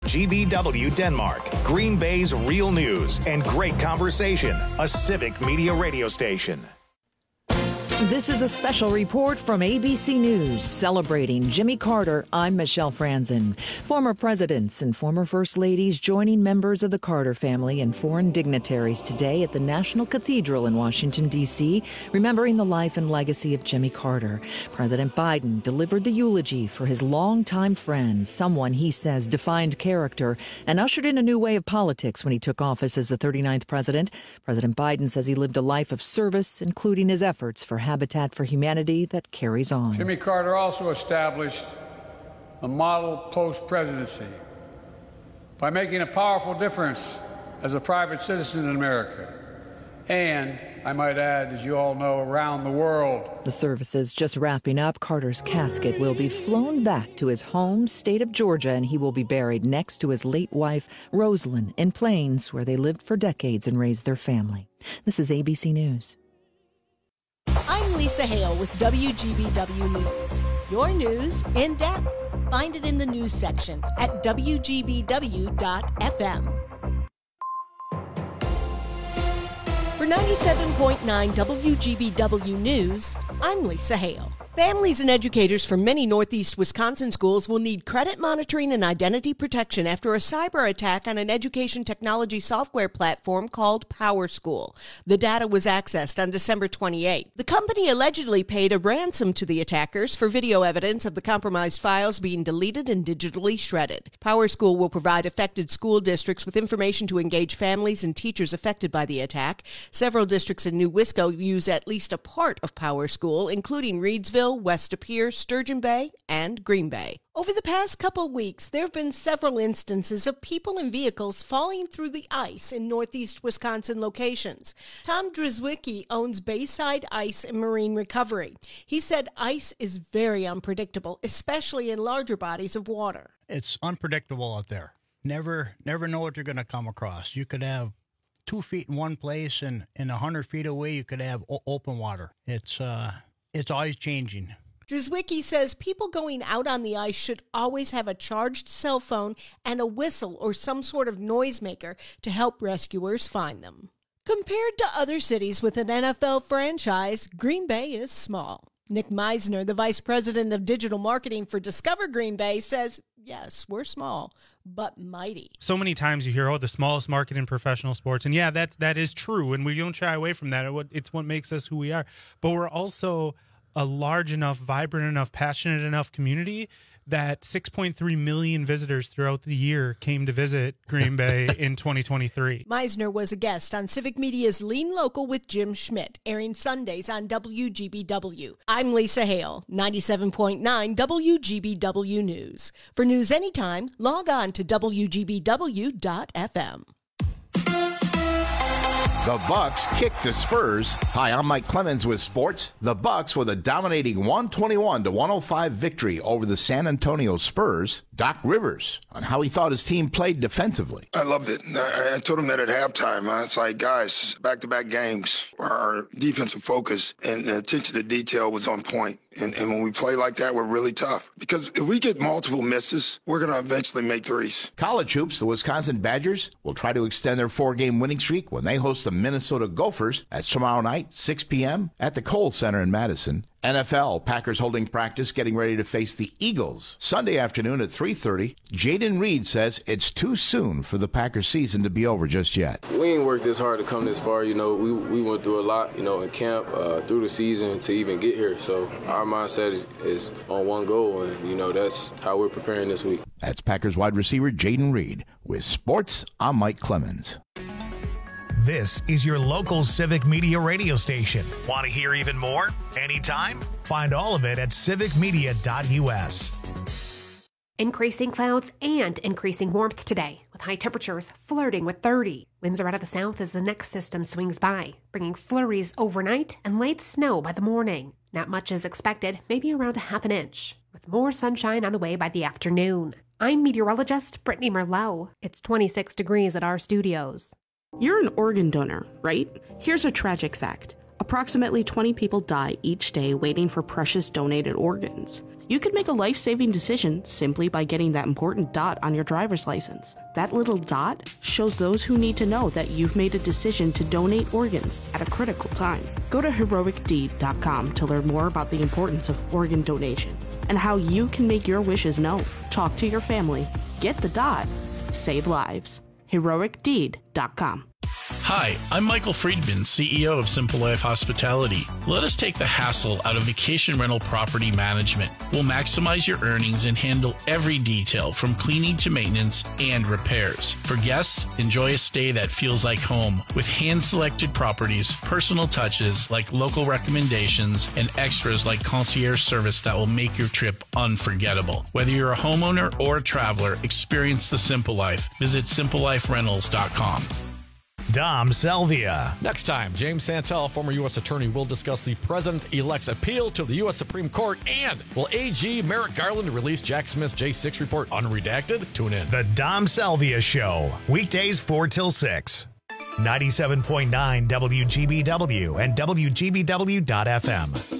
GBW Denmark, Green Bay's real news and great conversation. A Civic Media radio station. This is a special report from ABC News celebrating Jimmy Carter. I'm Michelle Franzen. Former presidents and former first ladies joining members of the Carter family and foreign dignitaries today at the National Cathedral in Washington, D.C., remembering the life and legacy of Jimmy Carter. President Biden delivered the eulogy for his longtime friend, someone he says defined character and ushered in a new way of politics when he took office as the 39th president. President Biden says he lived a life of service, including his efforts for Habitat for Humanity that carries on. Jimmy Carter also established a model post-presidency by making a powerful difference as a private citizen in America. And, I might add, as you all know, around the world. The service is just wrapping up. Carter's casket will be flown back to his home state of Georgia, and he will be buried next to his late wife, Rosalind, in Plains, where they lived for decades and raised their family. This is ABC News. I'm Lisa Hale with WGBW News. Your news in depth. Find it in the news section at WGBW.FM. For 97.9 WGBW News, I'm Lisa Hale. Families and educators from many Northeast Wisconsin schools will need credit monitoring and identity protection after a cyber attack on an education technology software platform called PowerSchool. The data was accessed on December 28th. The company allegedly paid a ransom to the attackers for video evidence of the compromised files being deleted and digitally shredded. PowerSchool will provide affected school districts with information to engage families and teachers affected by the attack. Several districts in New Wisco use at least a part of PowerSchool, including Reedsville, West De Pere, Sturgeon Bay, and Green Bay. Over the past couple weeks, there have been several instances of people and vehicles falling through the ice in Northeast Wisconsin locations. Tom Drzwicki owns Bayside Ice and Marine Recovery. He said ice is very unpredictable, especially in larger bodies of water. It's unpredictable out there. Never know what you're going to come across. You could have 2 feet in one place, and 100 feet away, you could have open water. It's always changing. Drzwicki says people going out on the ice should always have a charged cell phone and a whistle or some sort of noisemaker to help rescuers find them. Compared to other cities with an NFL franchise, Green Bay is small. Nick Meisner, the vice president of digital marketing for Discover Green Bay, says, yes, we're small, but mighty. So many times you hear, the smallest market in professional sports. And yeah, that is true. And we don't shy away from that. It's what makes us who we are. But we're also a large enough, vibrant enough, passionate enough community that 6.3 million visitors throughout the year came to visit Green Bay in 2023. Meisner was a guest on Civic Media's Lean Local with Jim Schmidt, airing Sundays on WGBW. I'm Lisa Hale, 97.9 WGBW News. For news anytime, log on to WGBW.FM. The Bucks kick the Spurs. Hi, I'm Mike Clemens with sports. The Bucks with a dominating 121-105 victory over the San Antonio Spurs. Doc Rivers on how he thought his team played defensively. I loved it. I told him that at halftime. It's like, guys, back-to-back games, our defensive focus and attention to detail was on point. And when we play like that, we're really tough. Because if we get multiple misses, we're going to eventually make threes. College hoops, the Wisconsin Badgers will try to extend their 4-game winning streak when they host the Minnesota Gophers. That's tomorrow night, 6 p.m. at the Kohl Center in Madison. NFL, Packers holding practice, getting ready to face the Eagles. Sunday afternoon at 3:30, Jaden Reed says it's too soon for the Packers season to be over just yet. We ain't worked this hard to come this far. We went through a lot, in camp, through the season to even get here. So our mindset is on one goal, and, that's how we're preparing this week. That's Packers wide receiver Jaden Reed. With sports, I'm Mike Clemens. This is your local Civic Media radio station. Want to hear even more? Anytime? Find all of it at civicmedia.us. Increasing clouds and increasing warmth today, with high temperatures flirting with 30. Winds are out of the south as the next system swings by, bringing flurries overnight and light snow by the morning. Not much is expected, maybe around a half an inch, with more sunshine on the way by the afternoon. I'm meteorologist Brittany Merlot. It's 26 degrees at our studios. You're an organ donor, right? Here's a tragic fact. Approximately 20 people die each day waiting for precious donated organs. You could make a life-saving decision simply by getting that important dot on your driver's license. That little dot shows those who need to know that you've made a decision to donate organs at a critical time. Go to heroicdeed.com to learn more about the importance of organ donation and how you can make your wishes known. Talk to your family. Get the dot. Save lives. heroicdeed.com. Hi, I'm Michael Friedman, CEO of Simple Life Hospitality. Let us take the hassle out of vacation rental property management. We'll maximize your earnings and handle every detail from cleaning to maintenance and repairs. For guests, enjoy a stay that feels like home with hand-selected properties, personal touches like local recommendations, and extras like concierge service that will make your trip unforgettable. Whether you're a homeowner or a traveler, experience the Simple Life. Visit simpleliferentals.com. Dom Selvia. Next time, James Santel, former U.S. Attorney, will discuss the President-elect's appeal to the U.S. Supreme Court, and will AG Merrick Garland release Jack Smith's J6 report unredacted? Tune in. The Dom Selvia Show, weekdays 4 till 6. 97.9 WGBW and WGBW.FM.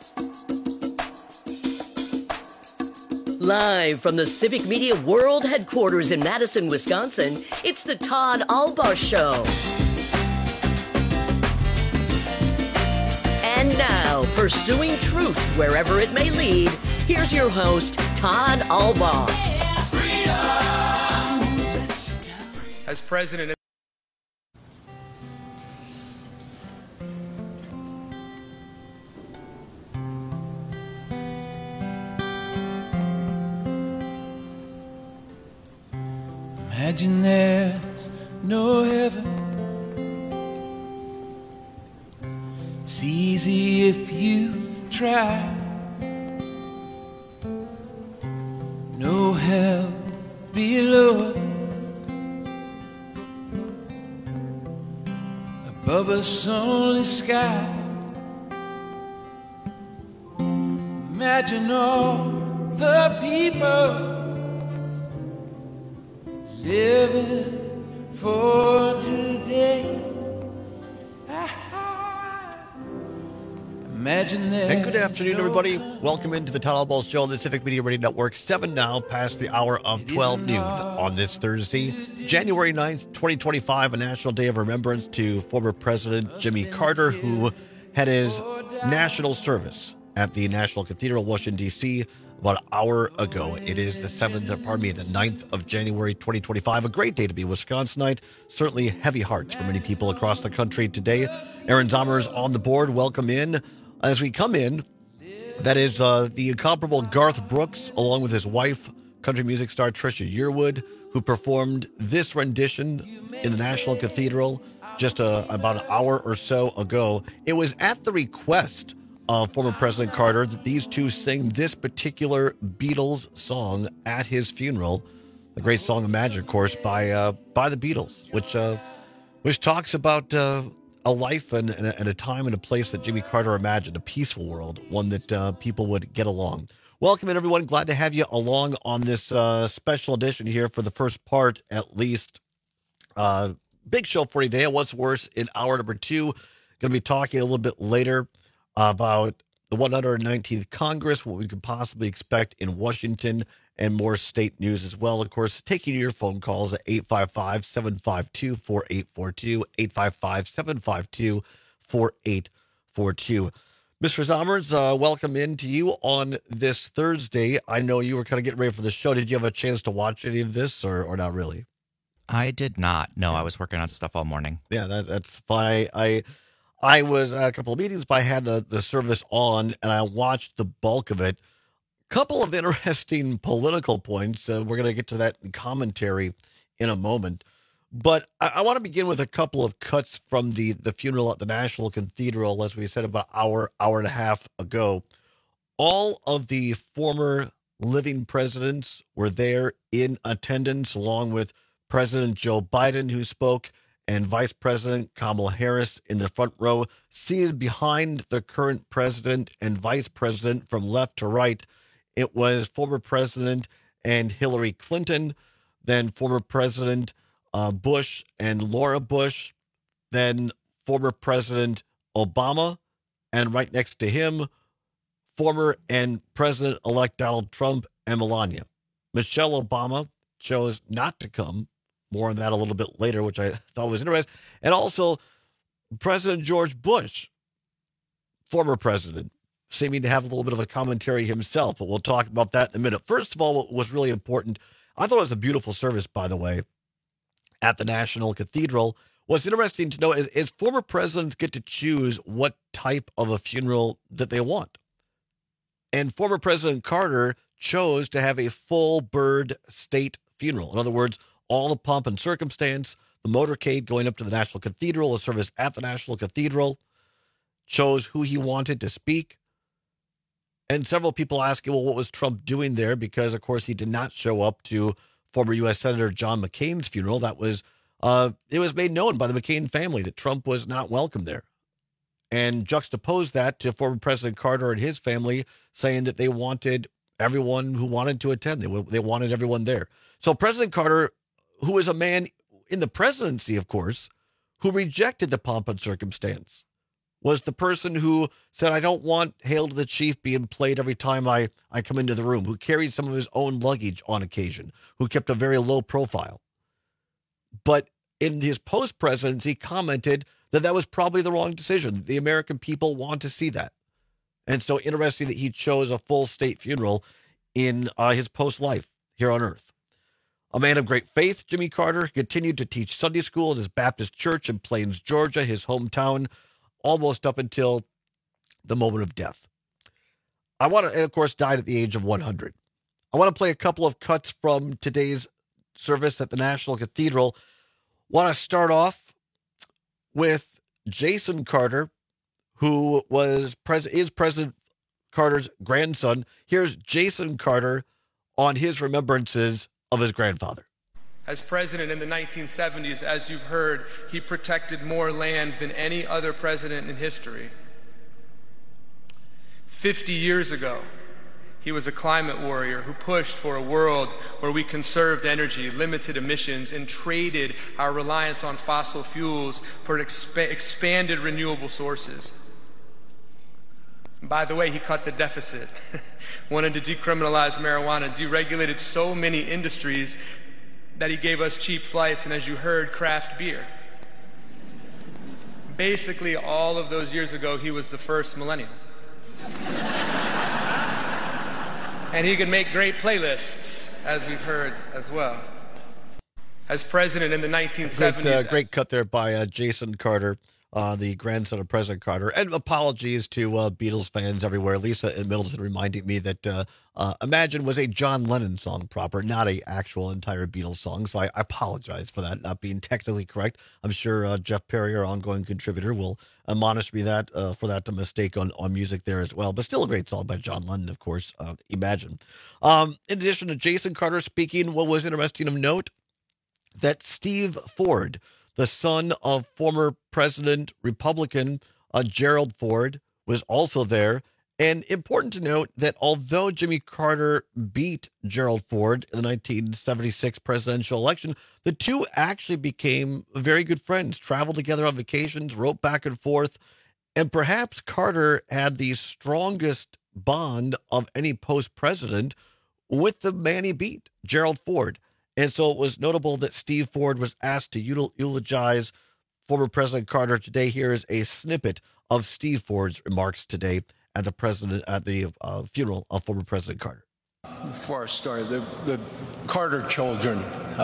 Live from the Civic Media World Headquarters in Madison, Wisconsin, it's the Todd Albaugh Show. And now, pursuing truth wherever it may lead, here's your host, Todd Albaugh. As president, imagine there's no heaven. It's easy if you try. No hell below us, above us only sky. Imagine all the people living for today. Imagine that. And good afternoon, everybody. Welcome into the Todd Albaugh Show on the Civic Media Radio Network. 7 now, past the hour of 12 noon on this Thursday, January 9th, 2025, a national day of remembrance to former President Jimmy Carter, who had his national service at the National Cathedral, Washington, D.C., about an hour ago. It is the 9th of January, 2025. A great day to be a Wisconsinite. Certainly heavy hearts for many people across the country today. Aaron Zommers on the board. Welcome in. As we come in, that is the incomparable Garth Brooks, along with his wife, country music star Trisha Yearwood, who performed this rendition in the National Cathedral just about an hour or so ago. It was at the request of former President Carter that these two sing this particular Beatles song at his funeral. The great song Imagine, of course, by the Beatles, which talks about a life and a time and a place that Jimmy Carter imagined, a peaceful world, one that people would get along. Welcome in, everyone. Glad to have you along on this special edition here for the first part, at least. Big show for you today. What's worse in hour number 2. Going to be talking a little bit later about the 119th Congress, what we could possibly expect in Washington, and more state news as well. Of course, taking your phone calls at 855-752-4842, 855-752-4842. Mr. Zommers, welcome in to you on this Thursday. I know you were kind of getting ready for the show. Did you have a chance to watch any of this or not really? I did not. No, I was working on stuff all morning. Yeah, that's fine. I was at a couple of meetings, but I had the service on, and I watched the bulk of it. Couple of interesting political points. We're going to get to that in commentary in a moment. But I want to begin with a couple of cuts from the funeral at the National Cathedral, as we said, about an hour and a half ago. All of the former living presidents were there in attendance, along with President Joe Biden, who spoke, and Vice President Kamala Harris in the front row, seated behind the current president and vice president from left to right. It was former President and Hillary Clinton, then former President Bush and Laura Bush, then former President Obama, and right next to him, former and President-elect Donald Trump and Melania. Michelle Obama chose not to come. More on that a little bit later, which I thought was interesting. And also President George Bush, former president, seeming to have a little bit of a commentary himself, but we'll talk about that in a minute. First of all, what was really important, I thought it was a beautiful service, by the way, at the National Cathedral. What's interesting to know is former presidents get to choose what type of a funeral that they want. And former President Carter chose to have a full bird state funeral. In other words, all the pomp and circumstance, the motorcade going up to the National Cathedral, a service at the National Cathedral, chose who he wanted to speak. And several people asking, well, what was Trump doing there? Because, of course, he did not show up to former U.S. Senator John McCain's funeral. That was, it was made known by the McCain family that Trump was not welcome there. And juxtapose that to former President Carter and his family saying that they wanted everyone who wanted to attend. They wanted everyone there. So President Carter, who is a man in the presidency, of course, who rejected the pomp and circumstance, was the person who said, I don't want Hail to the Chief being played every time I come into the room, who carried some of his own luggage on occasion, who kept a very low profile. But in his post-presidency commented that was probably the wrong decision. The American people want to see that. And so interesting that he chose a full state funeral in his post-life here on earth. A man of great faith, Jimmy Carter continued to teach Sunday school at his Baptist church in Plains, Georgia, his hometown, almost up until the moment of death. And of course, died at the age of 100. I want to play a couple of cuts from today's service at the National Cathedral. Want to start off with Jason Carter, who is President Carter's grandson. Here's Jason Carter on his remembrances of his grandfather. As president in the 1970s, as you've heard, he protected more land than any other president in history. 50 years ago, he was a climate warrior who pushed for a world where we conserved energy, limited emissions, and traded our reliance on fossil fuels for expanded renewable sources. And by the way, he cut the deficit, wanted to decriminalize marijuana, deregulated so many industries that he gave us cheap flights and, as you heard, craft beer. Basically, all of those years ago, he was the first millennial. And he could make great playlists, as we've heard as well. As president in the 1970s... Great cut there by Jason Carter, the grandson of President Carter. And apologies to Beatles fans everywhere. Lisa in Middleton reminding me that Imagine was a John Lennon song proper, not a actual entire Beatles song. So I apologize for that not being technically correct. I'm sure Jeff Perry, our ongoing contributor, will admonish me for that mistake on music there as well. But still a great song by John Lennon, of course, Imagine. In addition to Jason Carter speaking, what was interesting of note, that Steve Ford, the son of former President Republican Gerald Ford, was also there. And important to note that although Jimmy Carter beat Gerald Ford in the 1976 presidential election, the two actually became very good friends, traveled together on vacations, wrote back and forth. And perhaps Carter had the strongest bond of any post-president with the man he beat, Gerald Ford. And so it was notable that Steve Ford was asked to eulogize former President Carter today. Here is a snippet of Steve Ford's remarks today at the funeral of former President Carter. Before I start, the Carter children,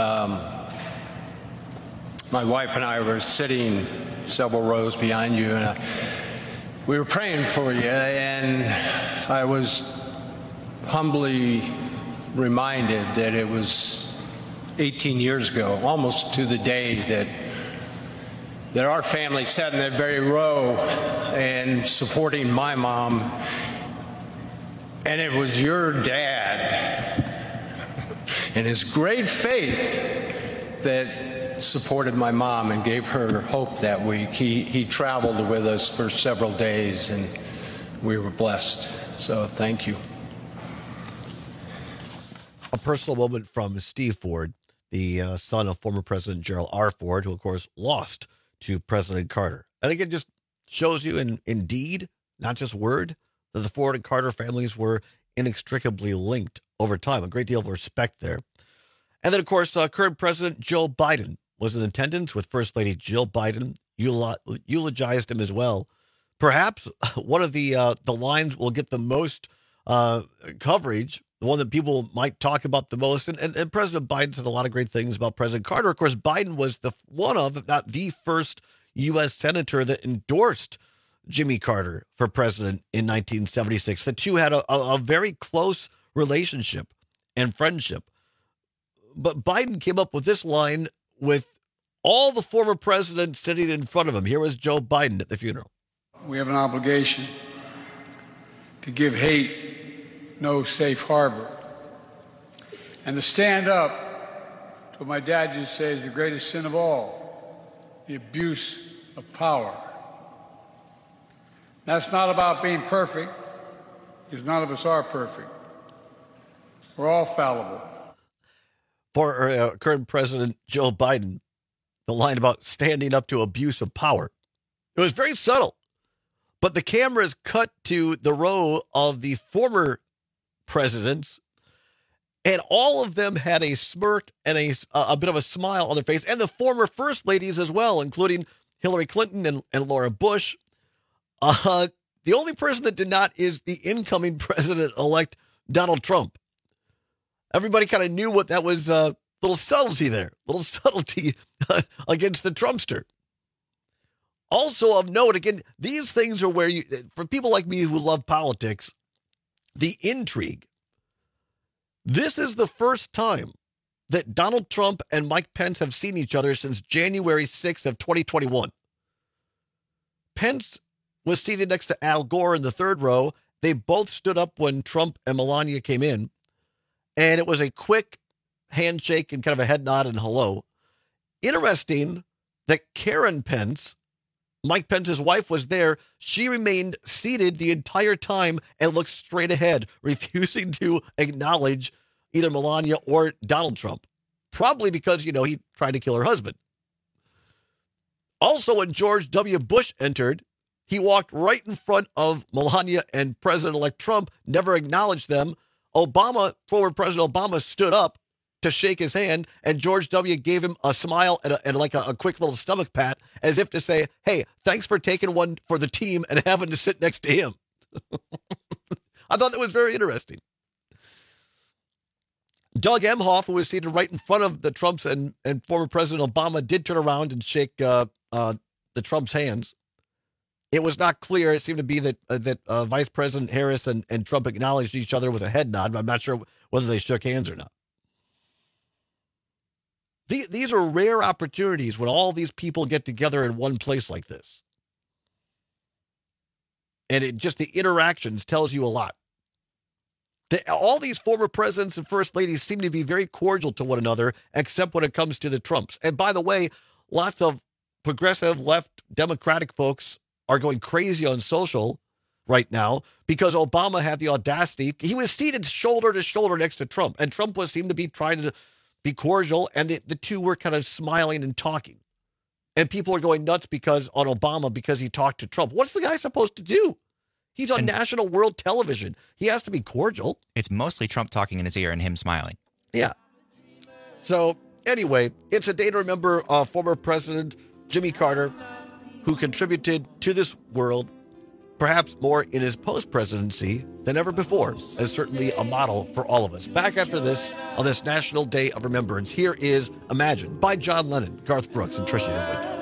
my wife and I were sitting several rows behind you, and we were praying for you, and I was humbly reminded that it was 18 years ago, almost to the day, that our family sat in that very row and supporting my mom, and it was your dad and his great faith that supported my mom and gave her hope that week. He traveled with us for several days, and we were blessed. So thank you. A personal moment from Steve Ford, the son of former President Gerald R. Ford, who, of course, lost to President Carter. I think it just shows you in deed, not just word, that the Ford and Carter families were inextricably linked over time. A great deal of respect there. And then, of course, current President Joe Biden was in attendance with First Lady Jill Biden, eulogized him as well. Perhaps one of the lines will get the most coverage, the one that people might talk about the most. And President Biden said a lot of great things about President Carter. Of course, Biden was one of, if not the first U.S. senator that endorsed Jimmy Carter for president in 1976. The two had a very close relationship and friendship. But Biden came up with this line with all the former presidents sitting in front of him. Here was Joe Biden at the funeral. We have an obligation to give hate no safe harbor and to stand up to what my dad used to say is the greatest sin of all, the abuse of power. That's not about being perfect, because none of us are perfect. We're all fallible. For current President Joe Biden, the line about standing up to abuse of power, it was very subtle. But the cameras cut to the row of the former presidents, and all of them had a smirk and a bit of a smile on their face, and the former first ladies as well, including Hillary Clinton and Laura Bush. The only person that did not is the incoming president-elect Donald Trump. Everybody kind of knew what that was, little subtlety there, little subtlety against the Trumpster. Also of note, again, these things are where for people like me who love politics, the intrigue. This is the first time that Donald Trump and Mike Pence have seen each other since January 6th of 2021. Pence was seated next to Al Gore in the third row. They both stood up when Trump and Melania came in. And it was a quick handshake and kind of a head nod and hello. Interesting that Karen Pence, Mike Pence's wife, was there. She remained seated the entire time and looked straight ahead, refusing to acknowledge either Melania or Donald Trump. Probably because, he tried to kill her husband. Also, when George W. Bush entered, he walked right in front of Melania and President-elect Trump, never acknowledged them. Former President Obama stood up to shake his hand, and George W. gave him a smile and like a quick little stomach pat, as if to say, hey, thanks for taking one for the team and having to sit next to him. I thought that was very interesting. Doug Emhoff, who was seated right in front of the Trumps and former President Obama, did turn around and shake the Trumps' hands. It was not clear. It seemed to be that Vice President Harris and Trump acknowledged each other with a head nod, but I'm not sure whether they shook hands or not. These are rare opportunities when all these people get together in one place like this. And the interactions tells you a lot. All these former presidents and first ladies seem to be very cordial to one another, except when it comes to the Trumps. And by the way, lots of progressive left Democratic folks are going crazy on social right now because Obama had the audacity. He was seated shoulder to shoulder next to Trump, and Trump seemed to be trying to be cordial, and the two were kind of smiling and talking. And people are going nuts on Obama because he talked to Trump. What's the guy supposed to do? He's on national world television. He has to be cordial. It's mostly Trump talking in his ear and him smiling. Yeah. So anyway, it's a day to remember former President Jimmy Carter, who contributed to this world perhaps more in his post-presidency than ever before, as certainly a model for all of us. Back after this, on this National Day of Remembrance, here is Imagine by John Lennon, Garth Brooks, and Trisha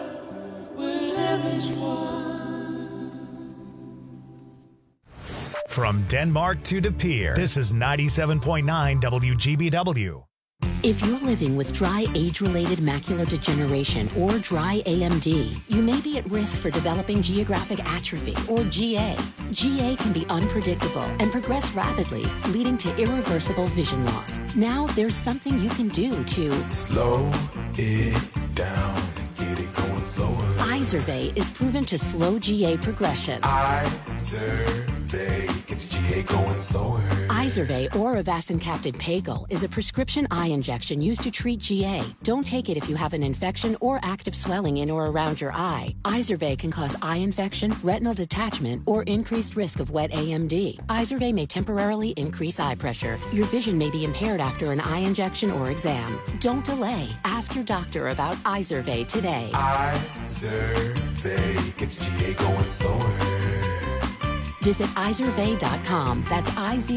Yearwood. From Denmark to De Pere, this is 97.9 WGBW. If you're living with dry age-related macular degeneration or dry AMD, you may be at risk for developing geographic atrophy or GA. GA can be unpredictable and progress rapidly, leading to irreversible vision loss. Now there's something you can do to slow it down and get it going slower. Izervay is proven to slow GA progression. Izervay gets GA GA going slower. Izervay or Avastin-capted Pagel is a prescription eye injection used to treat GA. Don't take it if you have an infection or active swelling in or around your eye. Izervay can cause eye infection, retinal detachment, or increased risk of wet AMD. Izervay may temporarily increase eye pressure. Your vision may be impaired after an eye injection or exam. Don't delay. Ask your doctor about Izervay today. Izervay gets GA going slower. Visit Izervay.com. That's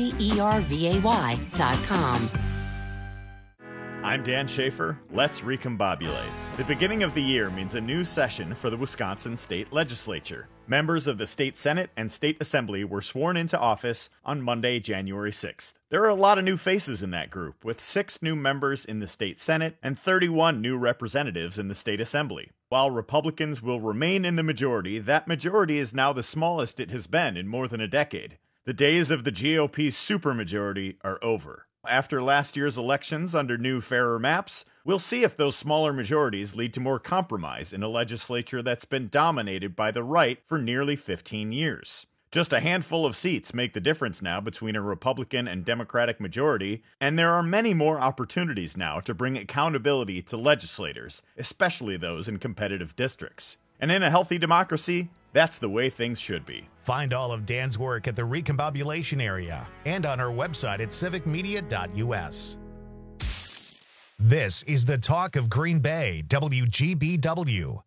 IZERVAY.com. I'm Dan Schaefer. Let's recombobulate. The beginning of the year means a new session for the Wisconsin State Legislature. Members of the State Senate and State Assembly were sworn into office on Monday, January 6th. There are a lot of new faces in that group, with 6 new members in the State Senate and 31 new representatives in the State Assembly. While Republicans will remain in the majority, that majority is now the smallest it has been in more than a decade. The days of the GOP supermajority are over. After last year's elections under new, fairer maps, we'll see if those smaller majorities lead to more compromise in a legislature that's been dominated by the right for nearly 15 years. Just a handful of seats make the difference now between a Republican and Democratic majority, and there are many more opportunities now to bring accountability to legislators, especially those in competitive districts. And in a healthy democracy, that's the way things should be. Find all of Dan's work at the Recombobulation area and on our website at civicmedia.us. This is the Talk of Green Bay, WGBW.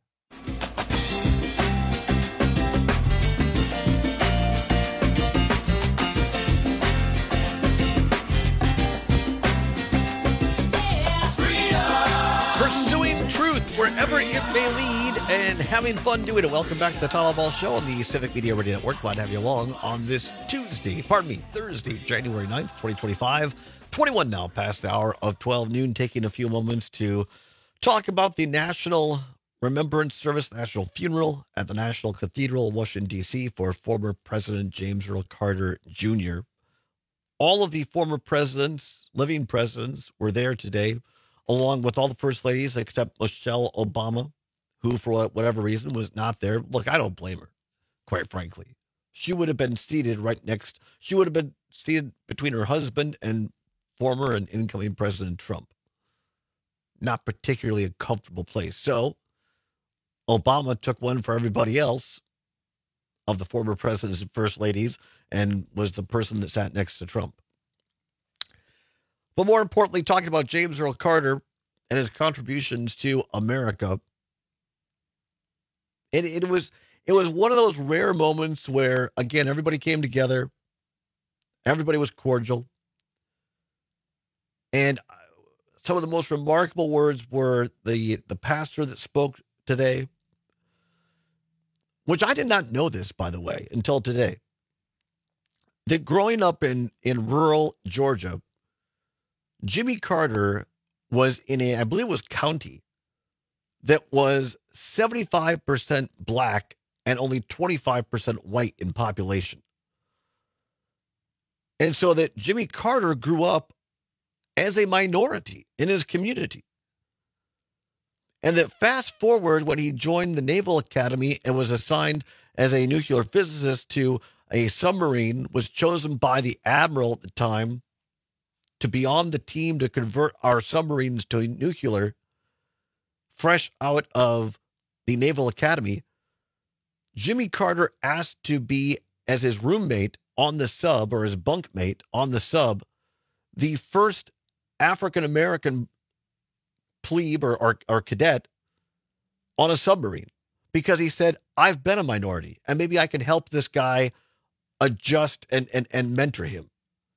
Pursuing truth wherever it may lead and having fun doing it. Welcome back to the Total Ball Show on the Civic Media Radio Network. Glad to have you along on this Thursday, January 9th, 2025. 21 now past the hour of 12 noon, taking a few moments to talk about the National Remembrance Service, National Funeral at the National Cathedral in Washington, D.C. for former President James Earl Carter Jr. All of the former presidents, living presidents, were there today, along with all the first ladies except Michelle Obama, who, for whatever reason, was not there. Look, I don't blame her, quite frankly. She would have been seated between her husband and former and incoming President Trump. Not particularly a comfortable place. So Obama took one for everybody else of the former presidents and first ladies and was the person that sat next to Trump. But more importantly, talking about James Earl Carter and his contributions to America, it was one of those rare moments where, again, everybody came together, everybody was cordial, and some of the most remarkable words were the pastor that spoke today, which I did not know this, by the way, until today, that growing up in rural Georgia, Jimmy Carter was in I believe it was county that was 75% black and only 25% white in population. And so that Jimmy Carter grew up as a minority in his community. And that fast forward when he joined the Naval Academy and was assigned as a nuclear physicist to a submarine, was chosen by the admiral at the time to be on the team to convert our submarines to nuclear, fresh out of the Naval Academy. Jimmy Carter asked to be, as his roommate on the sub, or his bunkmate on the sub, the first African-American plebe or cadet on a submarine, because he said, I've been a minority and maybe I can help this guy adjust and mentor him.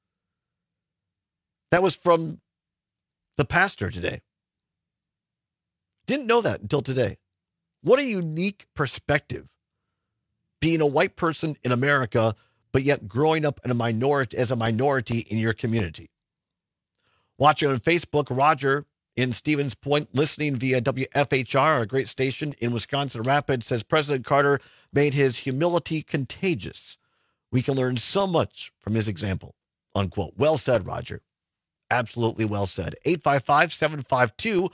That was from the pastor today. Didn't know that until today. What a unique perspective, being a white person in America, but yet growing up in as a minority in your community. Watching on Facebook, Roger in Stevens Point, listening via WFHR, a great station in Wisconsin Rapids, says President Carter made his humility contagious. We can learn so much from his example, unquote. Well said, Roger. Absolutely well said. 855-752-4842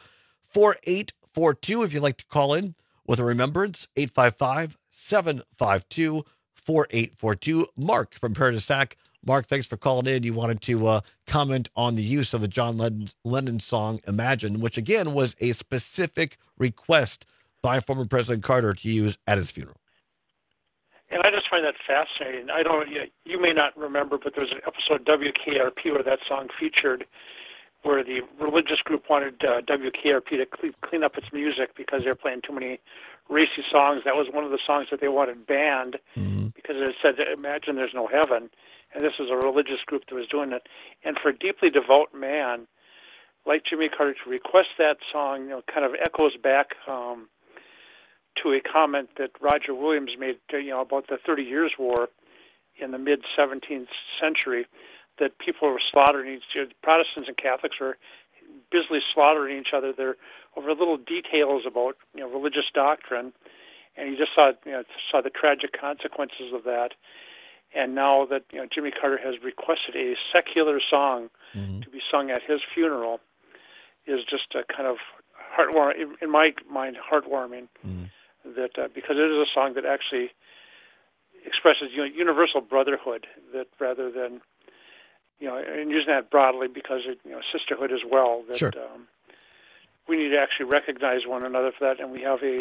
if you'd like to call in with a remembrance. 855-752-4842. Mark from Paradise Mark, thanks for calling in. You wanted to comment on the use of the John Lennon song Imagine, which again was a specific request by former President Carter to use at his funeral. And I just find that fascinating. You may not remember, but there was an episode of WKRP where that song featured, where the religious group wanted WKRP to clean up its music because they were playing too many racy songs. That was one of the songs that they wanted banned because it said, "Imagine there's no heaven." And this was a religious group that was doing it. And for a deeply devout man like Jimmy Carter to request that song, kind of echoes back to a comment that Roger Williams made, about the 30 Years' War in the mid-17th century, that people were slaughtering Protestants and Catholics were busily slaughtering each other there over little details about religious doctrine, and you just saw the tragic consequences of that. And now that Jimmy Carter has requested a secular song to be sung at his funeral, is just a kind of heartwarming, in my mind, heartwarming. That because it is a song that actually expresses universal brotherhood, that rather than and using that broadly because it, sisterhood as well. That sure. We need to actually recognize one another for that, and we have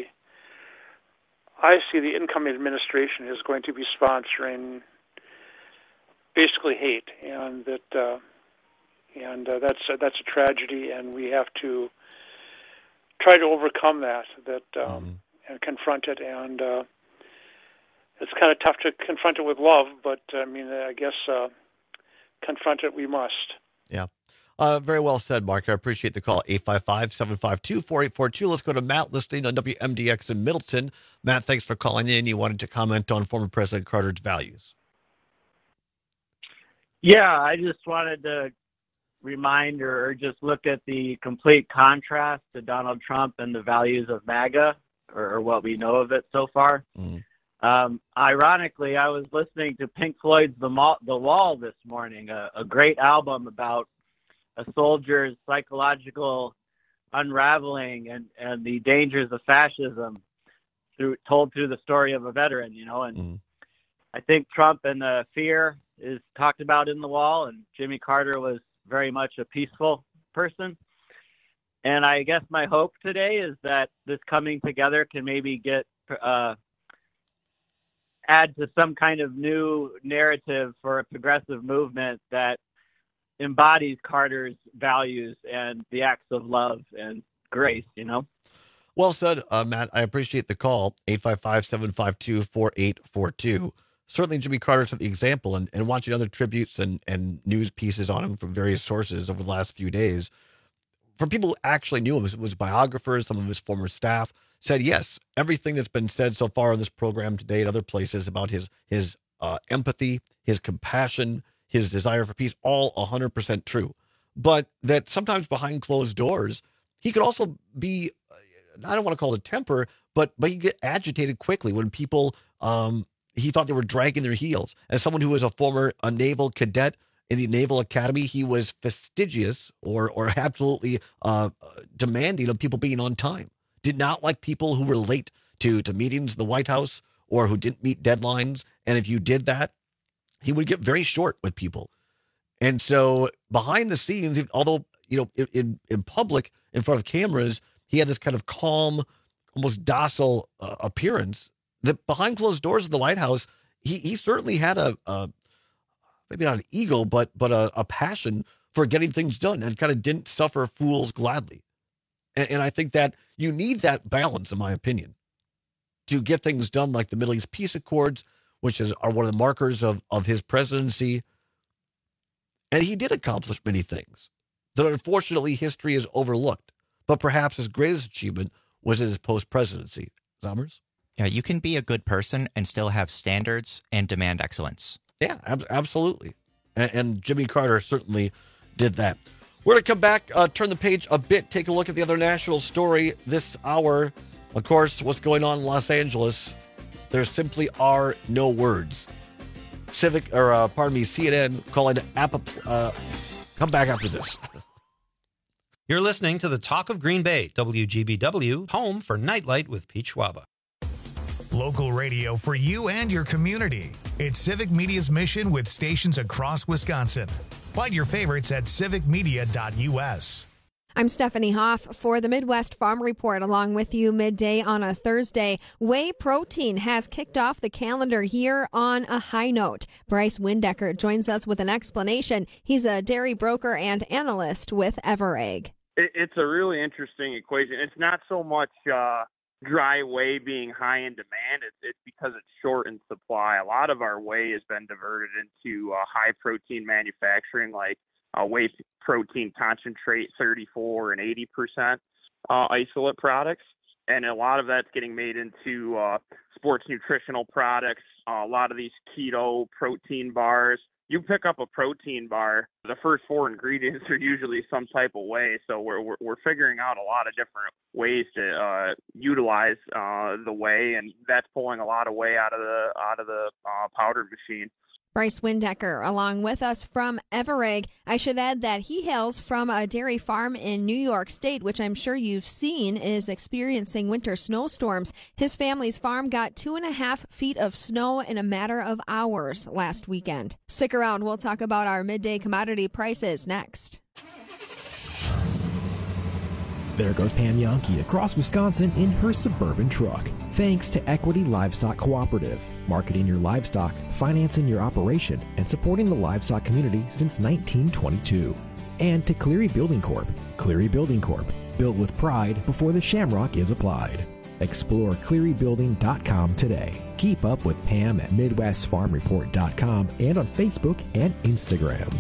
I see the incoming administration is going to be sponsoring basically hate, and that's a tragedy, and we have to try to overcome that and confront it. And it's kind of tough to confront it with love, but I guess confront it we must. Yeah. Very well said, Mark. I appreciate the call. 855-752-4842. Let's go to Matt listening on WMDX in Middleton. Matt, thanks for calling in. You wanted to comment on former President Carter's values. Yeah, I just wanted to remind or just look at the complete contrast to Donald Trump and the values of MAGA, or what we know of it so far. Ironically, I was listening to Pink Floyd's The Wall this morning, a great album about a soldier's psychological unraveling and the dangers of fascism told through the story of a veteran, and I think Trump and the fear is talked about in The Wall, and Jimmy Carter was very much a peaceful person. And I guess my hope today is that this coming together can maybe add to some kind of new narrative for a progressive movement that embodies Carter's values and the acts of love and grace, Well said, Matt. I appreciate the call. 855-752-4842. Certainly Jimmy Carter set the example, and watching other tributes and news pieces on him from various sources over the last few days, from people who actually knew him, it was biographers, some of his former staff, said, yes, everything that's been said so far on this program today and other places about his empathy, his compassion, his desire for peace, all 100% true. But that sometimes behind closed doors, he could also be, I don't want to call it a temper, but he could get agitated quickly when people, he thought they were dragging their heels. As someone who was a former naval cadet in the Naval Academy, he was fastidious or absolutely demanding of people being on time. Did not like people who were late to meetings in the White House or who didn't meet deadlines. And if you did that, he would get very short with people. And so behind the scenes, although, in public, in front of cameras, he had this kind of calm, almost docile appearance. That behind closed doors in the White House, he certainly had a maybe not an ego, but a passion for getting things done, and kind of didn't suffer fools gladly. And I think that you need that balance, in my opinion, to get things done, like the Middle East Peace Accords, which are one of the markers of his presidency. And he did accomplish many things that unfortunately history has overlooked. But perhaps his greatest achievement was his post-presidency. Zommers? Yeah, you can be a good person and still have standards and demand excellence. Yeah, absolutely. And Jimmy Carter certainly did that. We're going to come back, turn the page a bit, take a look at the other national story this hour. Of course, what's going on in Los Angeles. There simply are no words. CNN calling come back after this. You're listening to the Talk of Green Bay, WGBW, home for Nightlight with Pete Schwaba. Local radio for you and your community. It's Civic Media's mission with stations across Wisconsin. Find your favorites at civicmedia.us. I'm Stephanie Hoff for the Midwest Farm Report, along with you midday on a Thursday. Whey protein has kicked off the calendar year on a high note. Bryce Windecker joins us with an explanation. He's a dairy broker and analyst with Everegg. It's a really interesting equation. It's not so much dry whey being high in demand. It's because it's short in supply. A lot of our whey has been diverted into high protein manufacturing, like whey protein concentrate 34 and 80% isolate products. And a lot of that's getting made into sports nutritional products, a lot of these keto protein bars. You pick up a protein bar, the first 4 ingredients are usually some type of whey. So we're figuring out a lot of different ways to utilize the whey, and that's pulling a lot of whey out of the powder machine. Bryce Windecker, along with us from Everegg. I should add that he hails from a dairy farm in New York State, which I'm sure you've seen is experiencing winter snowstorms. His family's farm got 2.5 feet of snow in a matter of hours last weekend. Stick around. We'll talk about our midday commodity prices next. There goes Pam Yankee across Wisconsin in her Suburban truck. Thanks to Equity Livestock Cooperative, marketing your livestock, financing your operation, and supporting the livestock community since 1922. And to Cleary Building Corp. Cleary Building Corp. Built with pride before the shamrock is applied. Explore clearybuilding.com today. Keep up with Pam at MidwestFarmReport.com and on Facebook and Instagram.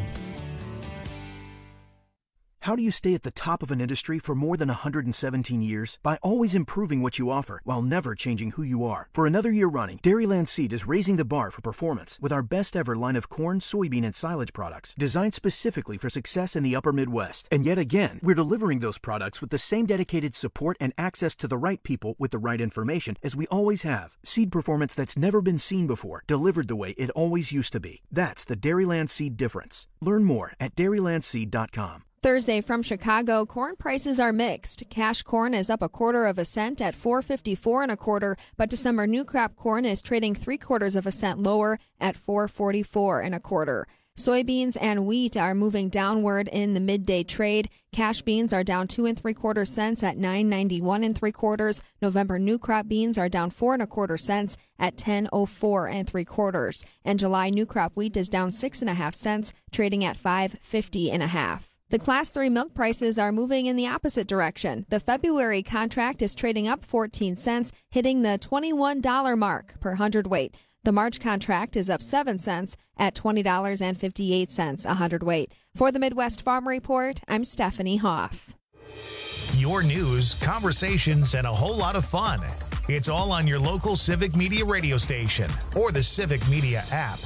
How do you stay at the top of an industry for more than 117 years? By always improving what you offer while never changing who you are. For another year running, Dairyland Seed is raising the bar for performance with our best ever line of corn, soybean, and silage products designed specifically for success in the upper Midwest. And yet again, we're delivering those products with the same dedicated support and access to the right people with the right information as we always have. Seed performance that's never been seen before, delivered the way it always used to be. That's the Dairyland Seed difference. Learn more at dairylandseed.com. Thursday from Chicago, corn prices are mixed. Cash corn is up 1/4 cent at $4.54 1/4, but December new crop corn is trading 3/4 cent lower at $4.44 1/4. Soybeans and wheat are moving downward in the midday trade. Cash beans are down 2 3/4 cents at $9.91 3/4. November new crop beans are down 4 1/4 cents at $10.04 3/4. And July new crop wheat is down 6 1/2 cents, trading at $5.50 1/2. The Class 3 milk prices are moving in the opposite direction. The February contract is trading up 14 cents, hitting the $21 mark per hundredweight. The March contract is up 7 cents at $20.58 a hundredweight. For the Midwest Farm Report, I'm Stephanie Hoff. Your news, conversations, and a whole lot of fun. It's all on your local Civic Media radio station or the Civic Media app.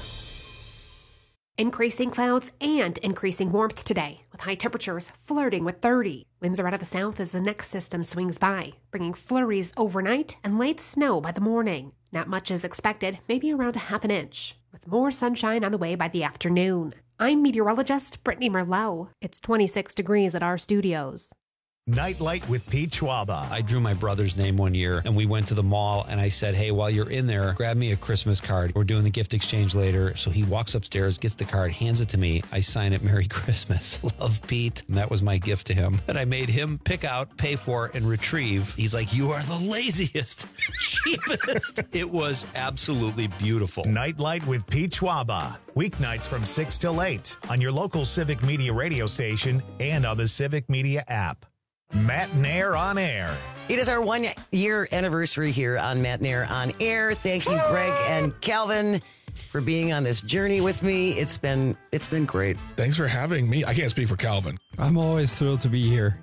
Increasing clouds and increasing warmth today, with high temperatures flirting with 30. Winds are out of the south as the next system swings by, bringing flurries overnight and late snow by the morning. Not much is expected, maybe around 1/2 inch, with more sunshine on the way by the afternoon. I'm meteorologist Brittany Merlot. It's 26 degrees at our studios. Nightlight with Pete Schwaba. I drew my brother's name one year, and we went to the mall, and I said, hey, while you're in there, grab me a Christmas card. We're doing the gift exchange later. So he walks upstairs, gets the card, hands it to me. I sign it, Merry Christmas. Love, Pete. And that was my gift to him. And I made him pick out, pay for, and retrieve. He's like, you are the laziest, cheapest. It was absolutely beautiful. Nightlight with Pete Schwaba. Weeknights from 6 till 8 on your local Civic Media radio station and on the Civic Media app. Matt Nair on Air. It is our 1-year anniversary here on Matt Nair on Air. Thank you, Greg and Calvin, for being on this journey with me. It's been great. Thanks for having me. I can't speak for Calvin. I'm always thrilled to be here.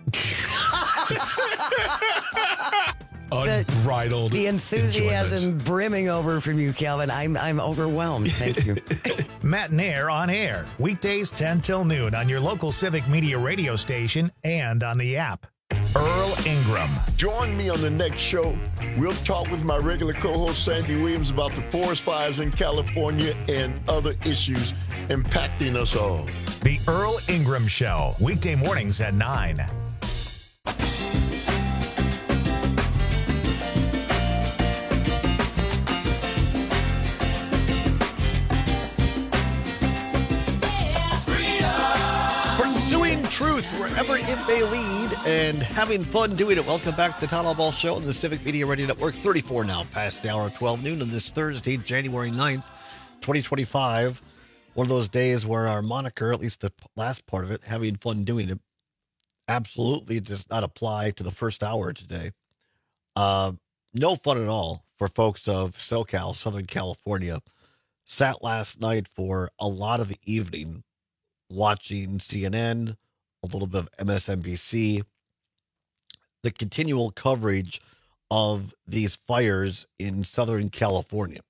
Unbridled the enthusiasm enjoyment. Brimming over from you, Calvin. I'm overwhelmed. Thank you. Matt Nair on Air. Weekdays 10 till noon on your local Civic Media radio station and on the app. Earl Ingram. Join me on the next show. We'll talk with my regular co-host Sandy Williams about the forest fires in California and other issues impacting us all. The Earl Ingram Show. Weekday mornings at 9. wherever it may lead, and having fun doing it. Welcome back to the Town Hall Ball Show on the Civic Media Radio Network. 34 now, past the hour of 12 noon on this Thursday, January 9th, 2025. One of those days where our moniker, at least the last part of it, having fun doing it, absolutely does not apply to the first hour today. No fun at all for folks of SoCal, Southern California. Sat last night for a lot of the evening watching CNN, a little bit of MSNBC, the continual coverage of these fires in Southern California.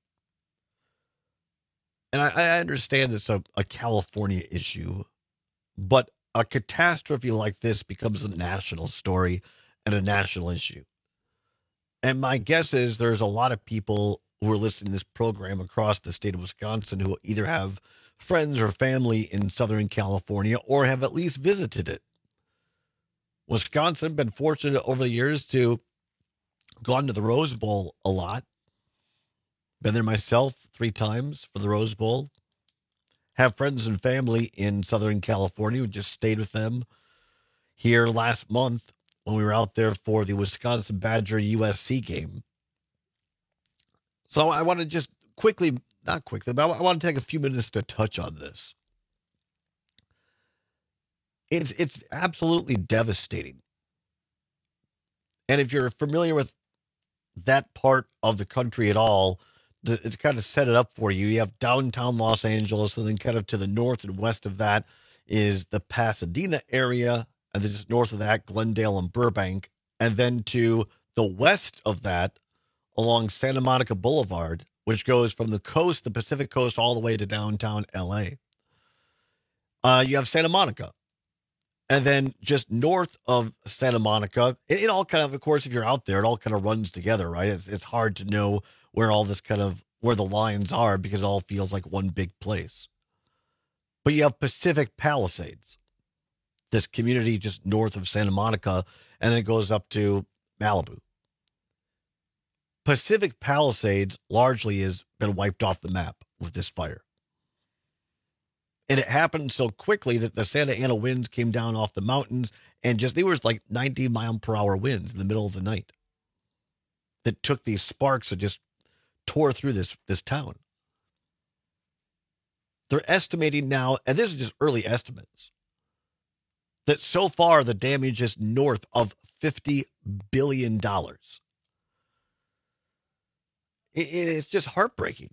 And I understand it's a California issue, but a catastrophe like this becomes a national story and a national issue. And my guess is there's a lot of people who are listening to this program across the state of Wisconsin who either have friends or family in Southern California or have at least visited it. Wisconsin been fortunate over the years to gone to the Rose Bowl a lot. Been there myself 3 times for the Rose Bowl. Have friends and family in Southern California. We just stayed with them here last month when we were out there for the Wisconsin Badger USC game. So I want to just not quickly, but I want to take a few minutes to touch on this. It's absolutely devastating. And if you're familiar with that part of the country at all, to kind of set it up for you, you have downtown Los Angeles, and then kind of to the north and west of that is the Pasadena area, and then just north of that, Glendale and Burbank, and then to the west of that, along Santa Monica Boulevard, which goes from the coast, the Pacific Coast, all the way to downtown L.A. You have Santa Monica. And then just north of Santa Monica, it all kind of course, if you're out there, it all kind of runs together, right? It's hard to know where all this where the lines are because it all feels like one big place. But you have Pacific Palisades, this community just north of Santa Monica, and then it goes up to Malibu. Pacific Palisades largely has been wiped off the map with this fire. And it happened so quickly that the Santa Ana winds came down off the mountains and there was like 90-mile-per-hour winds in the middle of the night that took these sparks and just tore through this town. They're estimating now, and this is just early estimates, that so far the damage is north of $50 billion. It's just heartbreaking.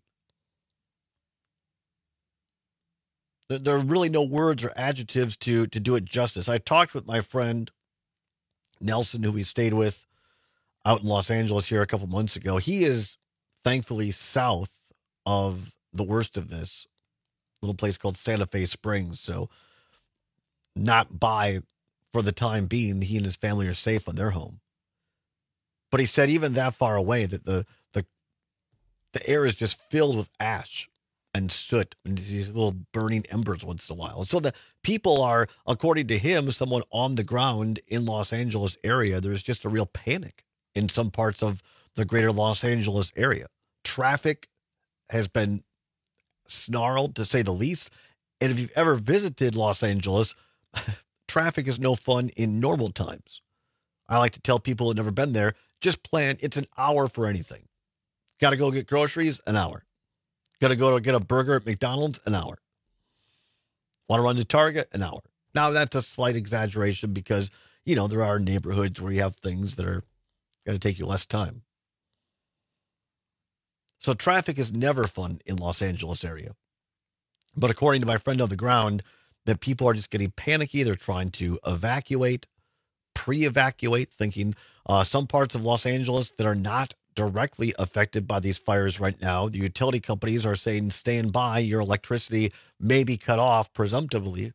There are really no words or adjectives to do it justice. I talked with my friend Nelson, who we stayed with out in Los Angeles here a couple months ago. He is thankfully south of the worst of this, little place called Santa Fe Springs. So not by, for the time being, he and his family are safe on their home. But he said even that far away that the air is just filled with ash and soot and these little burning embers once in a while. And so the people are, according to him, someone on the ground in Los Angeles area, there's just a real panic in some parts of the greater Los Angeles area. Traffic has been snarled, to say the least. And if you've ever visited Los Angeles, traffic is no fun in normal times. I like to tell people who've never been there, just plan, it's an hour for anything. Got to go get groceries, an hour. Got to go to get a burger at McDonald's, an hour. Want to run to Target, an hour. Now, that's a slight exaggeration because, there are neighborhoods where you have things that are going to take you less time. So traffic is never fun in Los Angeles area. But according to my friend on the ground, that people are just getting panicky. They're trying to evacuate, pre-evacuate, thinking some parts of Los Angeles that are not directly affected by these fires right now. The utility companies are saying, stand by, your electricity may be cut off, presumptively,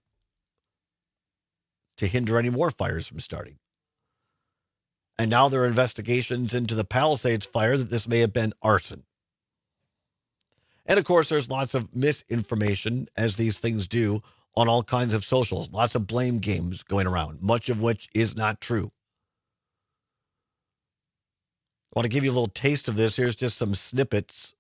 to hinder any more fires from starting. And now there are investigations into the Palisades fire that this may have been arson. And of course, there's lots of misinformation, as these things do, on all kinds of socials. Lots of blame games going around, much of which is not true. I want to give you a little taste of this. Here's just some snippets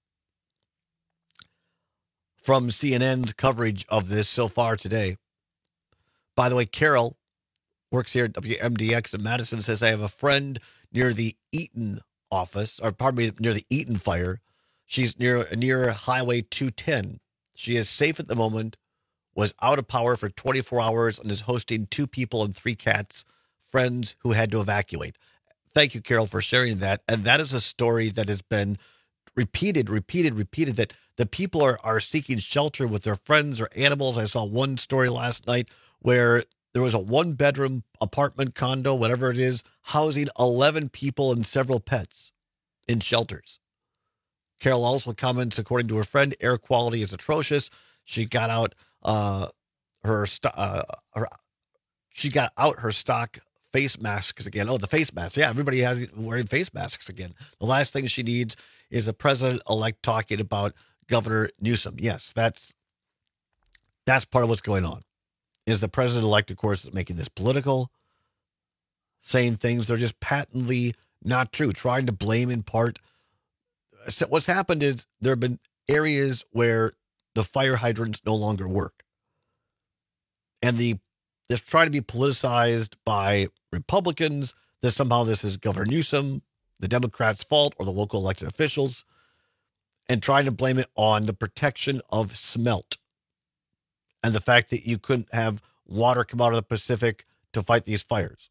from CNN's coverage of this so far today. By the way, Carol, works here at WMDX in Madison, says, I have a friend near the Eaton office, or pardon me, near the Eaton fire. She's near Highway 210. She is safe at the moment, was out of power for 24 hours, and is hosting 2 people and 3 cats, friends who had to evacuate. Thank you, Carol, for sharing that. And that is a story that has been repeated, that the people are seeking shelter with their friends or animals. I saw one story last night where there was a 1-bedroom apartment condo, whatever it is, housing 11 people and several pets in shelters. Carol also comments, according to her friend, air quality is atrocious. She got out her stock face masks again. Oh, the face masks. Yeah, everybody has wearing face masks again. The last thing she needs is the president-elect talking about Governor Newsom. Yes, that's part of what's going on. Is the president-elect, of course, making this political, saying things that are just patently not true, trying to blame in part. So what's happened is there have been areas where the fire hydrants no longer work. And they're trying to be politicized by Republicans, that somehow this is Governor Newsom, the Democrats' fault, or the local elected officials, and trying to blame it on the protection of smelt and the fact that you couldn't have water come out of the Pacific to fight these fires,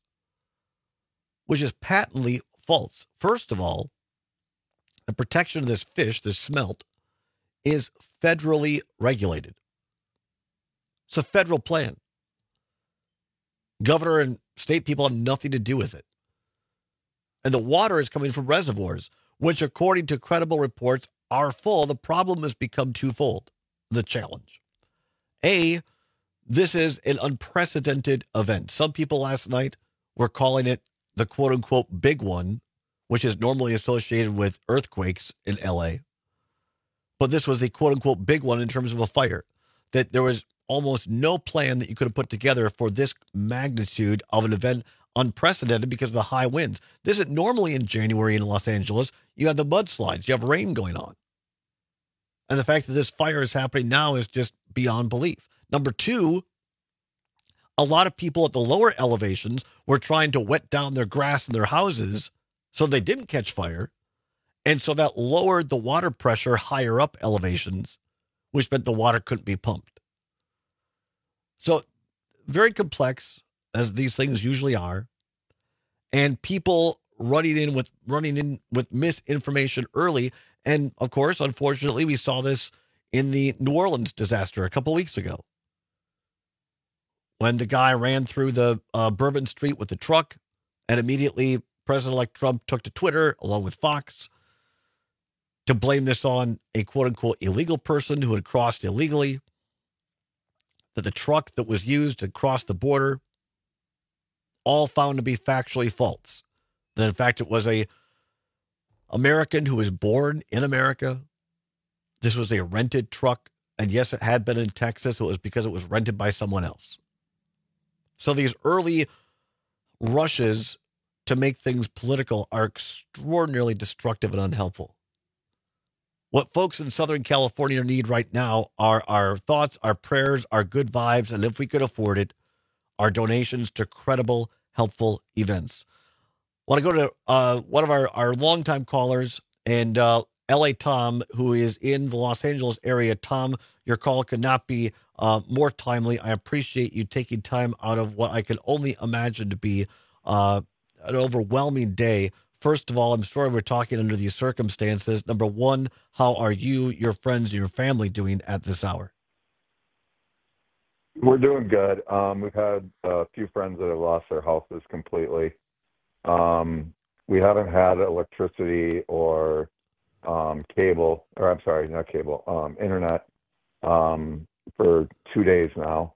which is patently false. First of all, the protection of this fish, this smelt, is federally regulated. It's a federal plan. Governor and state people have nothing to do with it. And the water is coming from reservoirs, which, according to credible reports, are full. The problem has become twofold, the challenge. A, this is an unprecedented event. Some people last night were calling it the quote-unquote big one, which is normally associated with earthquakes in L.A. But this was the quote-unquote big one in terms of a fire, that there was almost no plan that you could have put together for this magnitude of an event, unprecedented because of the high winds. This isn't normally in January in Los Angeles. You have the mudslides, you have rain going on. And the fact that this fire is happening now is just beyond belief. Number 2, a lot of people at the lower elevations were trying to wet down their grass in their houses so they didn't catch fire. And so that lowered the water pressure higher up elevations, which meant the water couldn't be pumped. So very complex, as these things usually are, and people running in with misinformation early. And of course, unfortunately, we saw this in the New Orleans disaster a couple weeks ago, when the guy ran through the Bourbon Street with the truck, and immediately President-elect Trump took to Twitter, along with Fox, to blame this on a quote-unquote illegal person who had crossed illegally, that the truck that was used to cross the border, all found to be factually false. That in fact it was a American who was born in America. This was a rented truck, and yes, it had been in Texas. It was because it was rented by someone else. So these early rushes to make things political are extraordinarily destructive and unhelpful. What folks in Southern California need right now are our thoughts, our prayers, our good vibes, and if we could afford it, our donations to credible, helpful events. I want to go to one of our longtime callers, and L.A. Tom, who is in the Los Angeles area. Tom, your call could not be more timely. I appreciate you taking time out of what I can only imagine to be an overwhelming day. First of all, I'm sorry we're talking under these circumstances. Number 1, how are you, your friends, and your family doing at this hour? We're doing good. We've had a few friends that have lost their houses completely. We haven't had electricity or cable, or I'm sorry, not cable, internet for 2 days now.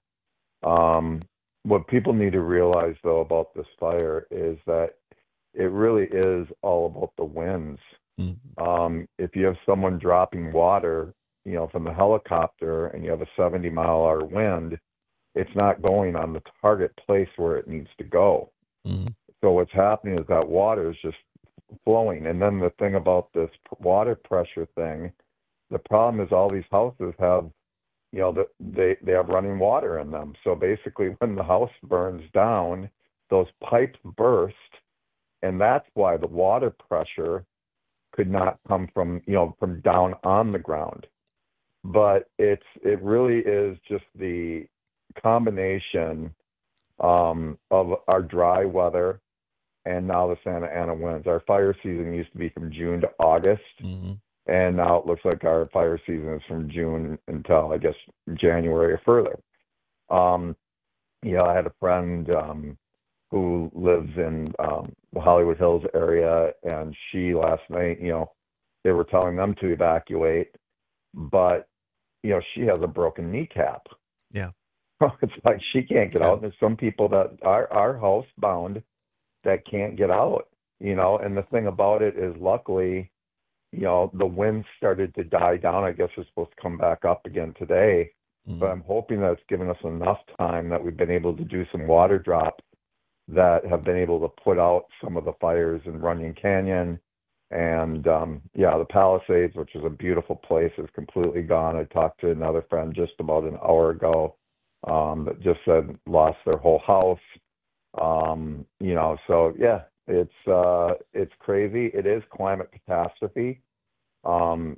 What people need to realize, though, about this fire is that it really is all about the winds. Mm-hmm. If you have someone dropping water, from the helicopter, and you have a 70-mile-an-hour wind, it's not going on the target place where it needs to go. Mm-hmm. So what's happening is that water is just flowing. And then the thing about this water pressure thing, the problem is all these houses have, they have running water in them. So basically, when the house burns down, those pipes burst, and that's why the water pressure could not come from down on the ground. But it really is just the combination of our dry weather and now the Santa Ana winds. Our fire season used to be from June to August, and now it looks like our fire season is from June until, I guess, January or further. I had a friend who lives in the Hollywood Hills area, and she last night, they were telling them to evacuate, but, she has a broken kneecap. Yeah. It's like she can't get out. There's some people that are housebound that can't get out, and the thing about it is, luckily, the winds started to die down. I guess it's supposed to come back up again today, but I'm hoping that it's given us enough time that we've been able to do some water drops that have been able to put out some of the fires in Runyon Canyon. And the Palisades, which is a beautiful place, is completely gone. I talked to another friend just about an hour ago that just said lost their whole house. So yeah, it's crazy. It is climate catastrophe. Our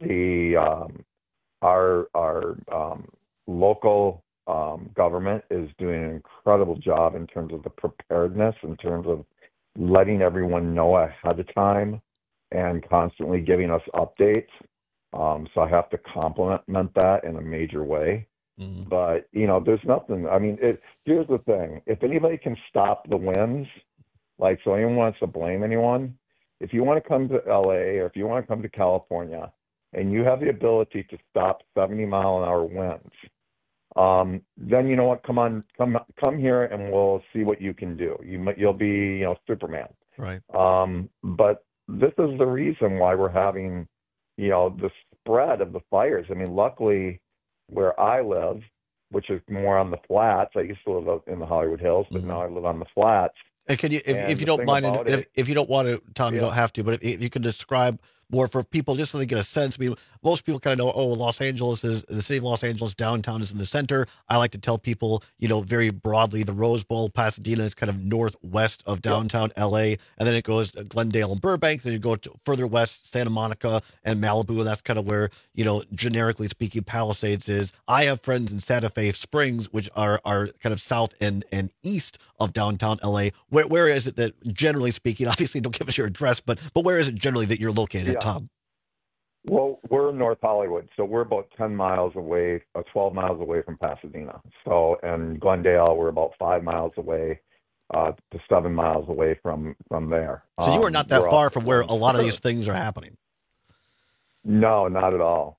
local government is doing an incredible job in terms of the preparedness, in terms of letting everyone know ahead of time and constantly giving us updates. So I have to compliment that in a major way. But, there's nothing. I mean, here's the thing. If anybody can stop the winds, so anyone wants to blame anyone, if you want to come to LA or if you want to come to California and you have the ability to stop 70-mile-an-hour winds, then you know what? Come here and we'll see what you can do. You'll be, Superman. Right. But this is the reason why we're having, the spread of the fires. I mean, luckily, where I live, which is more on the flats. I used to live in the Hollywood Hills, but now I live on the flats. And can you, if you don't mind, if you don't want to, Tom, you don't have to, but if you could describe more for people just so they get a sense. I mean, most people kind of know, Los Angeles is, the city of Los Angeles, downtown is in the center. I like to tell people, very broadly, the Rose Bowl, Pasadena is kind of northwest of downtown LA. And then it goes to Glendale and Burbank. Then you go to further west, Santa Monica and Malibu. And that's kind of where, generically speaking, Palisades is. I have friends in Santa Fe Springs, which are kind of south and east of downtown LA. Where is it that, generally speaking, obviously don't give us your address, but where is it generally that you're located at, Tom? Well, we're in North Hollywood, so we're about 10 miles away, 12 miles away from Pasadena. So, and Glendale, we're about 5 miles away to 7 miles away from there. So you are not that far from where a lot of these things are happening. No, not at all.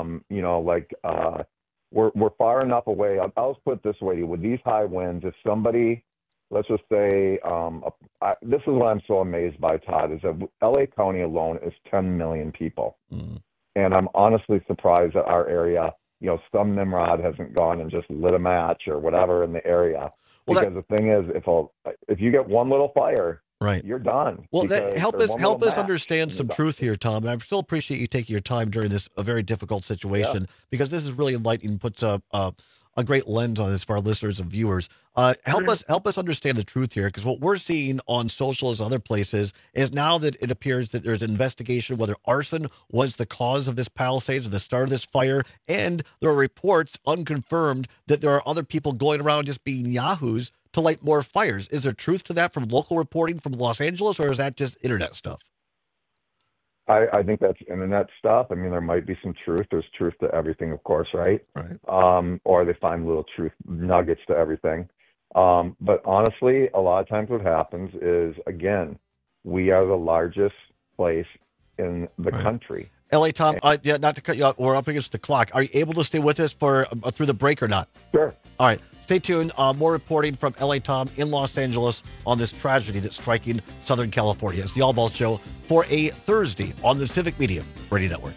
We're far enough away. I'll put it this way: with these high winds, if somebody, let's just say, this is what I'm so amazed by, Todd, is that LA County alone is 10 million people. And I'm honestly surprised that our area, some Nimrod hasn't gone and just lit a match or whatever in the area. Because the thing is, if you get one little fire, right, you're done. Well, help us understand some truth here, Tom. And I still appreciate you taking your time during this a very difficult situation, because this is really enlightening, puts a great lens on this for our listeners and viewers. Help us understand the truth here, because what we're seeing on socials and other places is now that it appears that there's an investigation whether arson was the cause of this Palisades or the start of this fire, and there are reports, unconfirmed, that there are other people going around just being yahoos to light more fires. Is there truth to that from local reporting from Los Angeles, or is that just internet stuff? I think that's internet stuff. I mean, there might be some truth. There's truth to everything, of course, right? Right. Or they find little truth nuggets to everything. But honestly, a lot of times what happens is, again, we are the largest place in the country. LA, Tom, not to cut you off, we're up against the clock. Are you able to stay with us for through the break or not? Sure. All right. Stay tuned. More reporting from LA Tom in Los Angeles on this tragedy that's striking Southern California. It's the All Balls Show for a Thursday on the Civic Media Radio Network.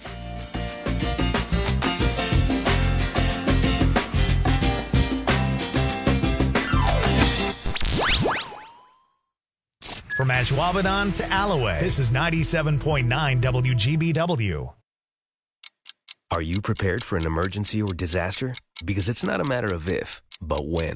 From Ashwaubenon to Alloway, this is 97.9 WGBW. Are you prepared for an emergency or disaster? Because it's not a matter of if, but when.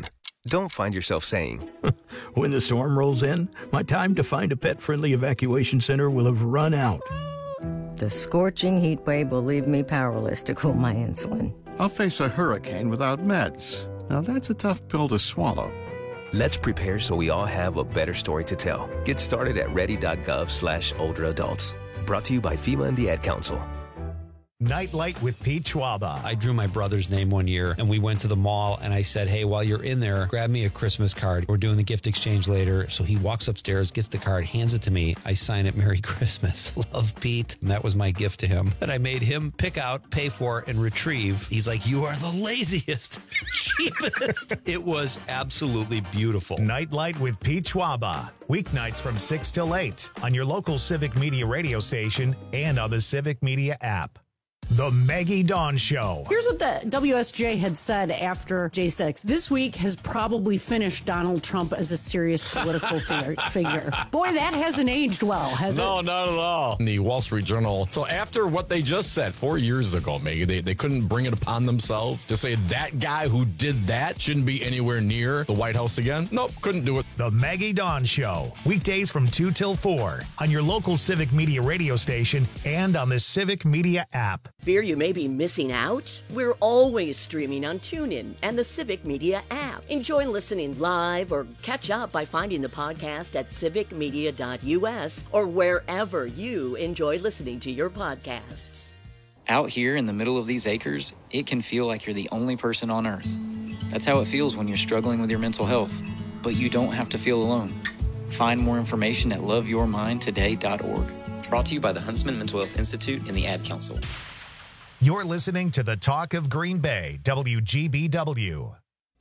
don't find yourself saying, when the storm rolls in, my time to find a pet-friendly evacuation center will have run out. The scorching heat wave will leave me powerless to cool my insulin. I'll face a hurricane without meds. Now that's a tough pill to swallow. Let's prepare so we all have a better story to tell. Get started at ready.gov/older adults. Brought to you by FEMA and the Ad Council. Nightlight with Pete Schwaba. I drew my brother's name one year, and we went to the mall, and I said, hey, while you're in there, grab me a Christmas card. We're doing the gift exchange later. So he walks upstairs, gets the card, hands it to me. I sign it, Merry Christmas. Love, Pete. And that was my gift to him that I made him pick out, pay for, and retrieve. He's like, you are the laziest, cheapest. It was absolutely beautiful. Nightlight with Pete Schwaba. Weeknights from 6 till 8 on your local Civic Media radio station and on the Civic Media app. The Maggie Dawn Show. Here's what the WSJ had said after J6. This week has probably finished Donald Trump as a serious political figure. Boy, that hasn't aged well, has it? No, not at all. In the Wall Street Journal. So after what they just said 4 years ago, Maggie, they couldn't bring it upon themselves to say that guy who did that shouldn't be anywhere near the White House again. Nope, couldn't do it. The Maggie Dawn Show. Weekdays from 2 till 4 on your local Civic Media radio station and on the Civic Media app. Fear you may be missing out? We're always streaming on TuneIn and the Civic Media app. Enjoy listening live or catch up by finding the podcast at civicmedia.us or wherever you enjoy listening to your podcasts. Out here in the middle of these acres, it can feel like you're the only person on Earth. That's how it feels when you're struggling with your mental health. But you don't have to feel alone. Find more information at loveyourmindtoday.org. Brought to you by the Huntsman Mental Health Institute and the Ad Council. You're listening to the Talk of Green Bay, WGBW.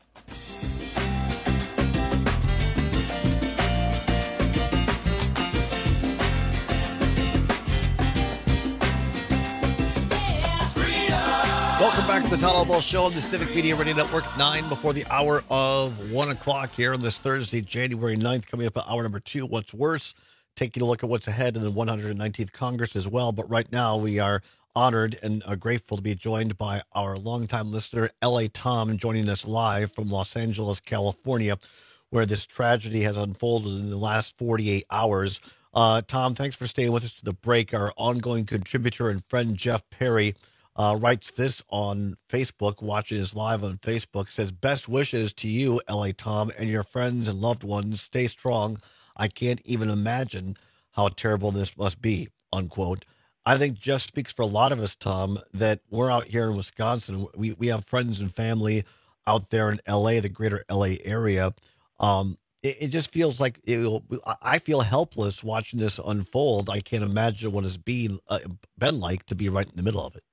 Welcome back to the Tyler Ball Show on the Civic Media Radio Network, 9 before the hour of 1 o'clock here on this Thursday, January 9th. Coming up at hour number 2, What's Worse? Taking a look at what's ahead in the 119th Congress as well. But right now we are honored and grateful to be joined by our longtime listener, L.A. Tom, joining us live from Los Angeles, California, where this tragedy has unfolded in the last 48 hours. Tom, thanks for staying with us to the break. Our ongoing contributor and friend, Jeff Perry, writes this on Facebook, watching us live on Facebook, says, best wishes to you, L.A. Tom, and your friends and loved ones. Stay strong. I can't even imagine how terrible this must be, unquote. I think just speaks for a lot of us, Tom, that we're out here in Wisconsin. We have friends and family out there in L.A., the greater L.A. area. It just feels like I feel helpless watching this unfold. I can't imagine what it's been like to be right in the middle of it.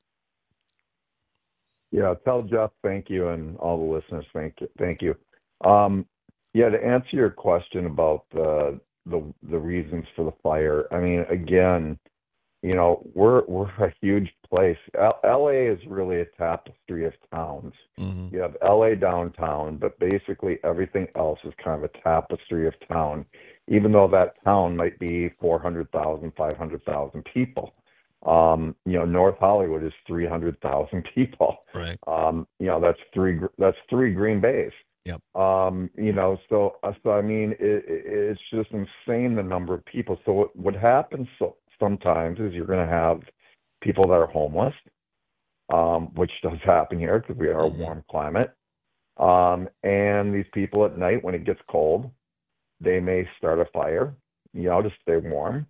Yeah, tell Jeff thank you, and all the listeners thank you. Yeah, to answer your question about the reasons for the fire, I mean, again, you know, we're a huge place. LA is really a tapestry of towns. Mm-hmm. You have LA downtown, but basically everything else is kind of a tapestry of town, even though that town might be 400,000, 500,000 people. You know, North Hollywood is 300,000 people. Right. You know, that's three Green Bays. Yep. You know, so I mean, it's just insane the number of people. So what happens sometimes is you're going to have people that are homeless, which does happen here because we are a warm climate. And these people at night, when it gets cold, they may start a fire, you know, to stay warm.